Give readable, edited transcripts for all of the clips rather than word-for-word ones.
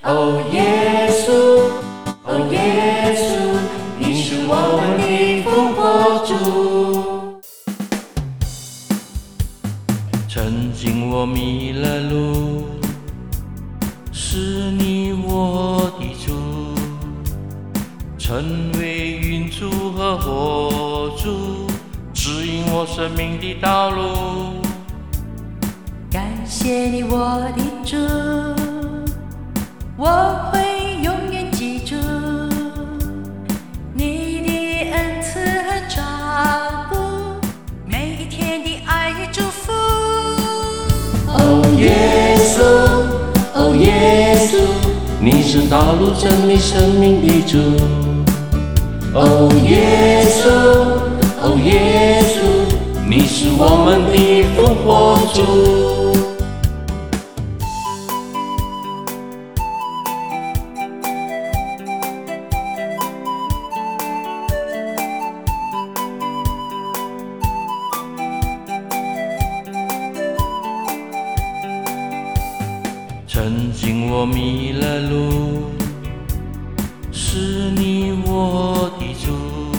哦，耶稣，哦，耶稣，你是我们的复活主。曾经我迷了路，是你我的主，成为云柱和火柱，指引我生命的道路。 感谢你，我的主，我会永远记住你的恩赐和照顾，每一天的爱与祝福。 哦，耶稣，哦，耶稣，你是道路、真理、生命的主。哦，耶稣，哦，耶稣，你是我们的复活主。曾经我迷了路，是你我的主，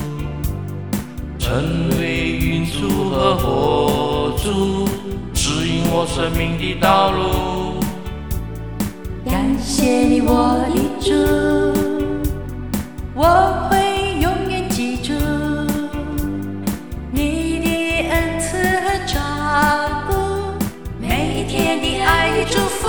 成为云柱和火柱，指引我生命的道路。 感谢你，我的主，我会永远记住你的恩赐和照顾，每一天的爱与祝福。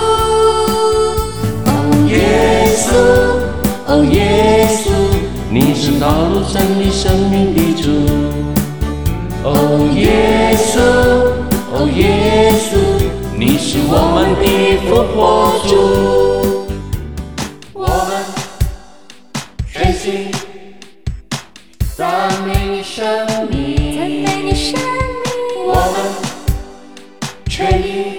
耶稣，哦，耶稣，你是道路、真理、生命的主。哦，耶稣，哦，耶稣，你是我们的复活主。我们全心赞美你生命， 赞美你生命， 我们全意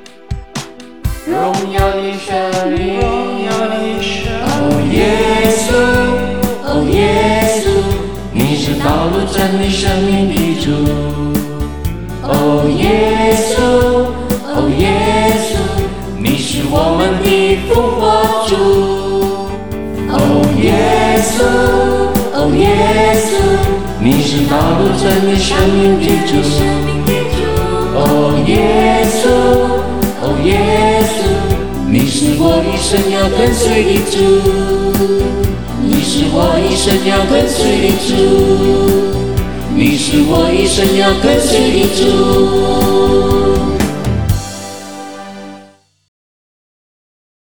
荣耀你生命。哦，耶稣，哦，耶稣，你是道路、真理、生命的主。哦，耶稣，哦，耶稣，你是我们的复活主。哦，耶稣，哦，耶稣，你是道路、真理、生命的主。哦，耶稣，哦，耶稣，你是我一生要跟随的主，你是我一生要跟随的主，你是我一生要跟随的主。